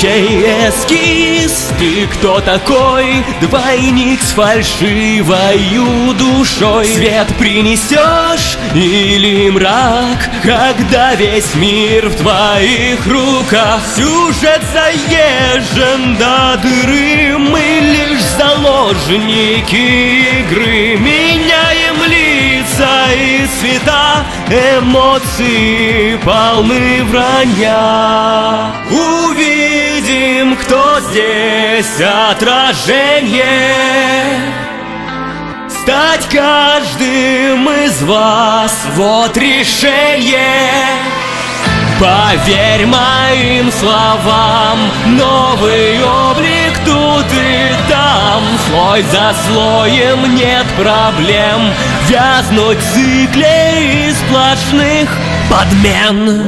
чей эскиз? Ты кто такой? Двойник с фальшивою душой. Свет принесешь или мрак, когда весь мир в твоих руках? Сюжет заезжен до дыры, мы лишь заложники игры. Меняем лица и цвета, эмоции полны вранья. Увидим, кто здесь отражение. Стать каждым из вас, вот решение. Поверь моим словам, новый облик тут и там. Слой за слоем нет проблем вязнуть в цикле из сплошных подмен.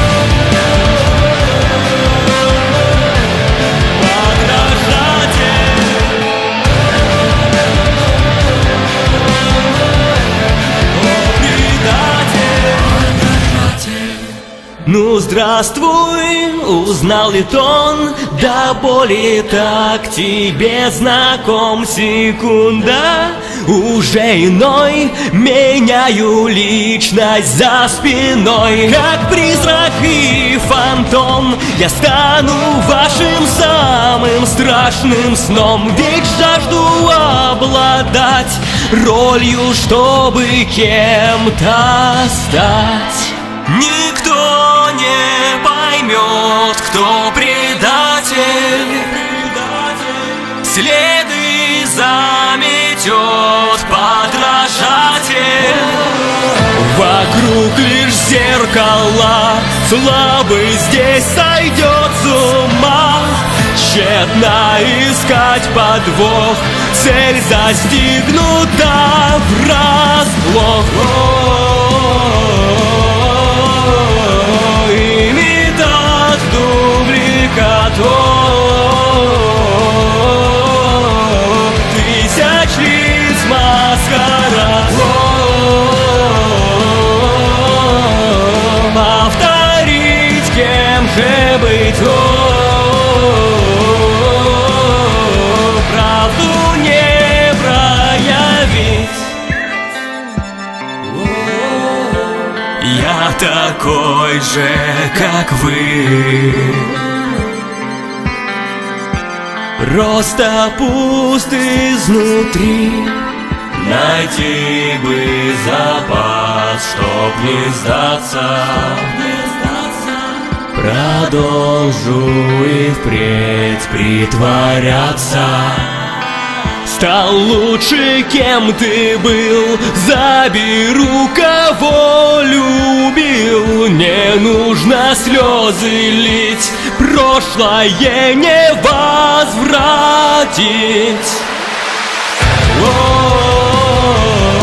Ну здравствуй, узнал ли тон, до боли так тебе знаком. Секунда, уже иной, меняю личность за спиной. Как призрак и фантом, я стану вашим самым страшным сном. Ведь жажду обладать ролью, чтобы кем-то стать. Никто не поймет, кто предатель, следы заметет подражатель. Вокруг лишь зеркала, слабый здесь сойдет с ума. Тщетно искать подвох, цель застигнута врасплох. Имитат, дубликатор, тысяч лиц маскарад. Повторить, кем же быть, правду не проявить. Я такой же, как вы, просто пуст изнутри. Найти бы запас, чтоб не сдаться. Продолжу и впредь притворяться. Стал лучше, кем ты был, заберу, кого любил. Не нужно слезы лить, прошлое не возвратить.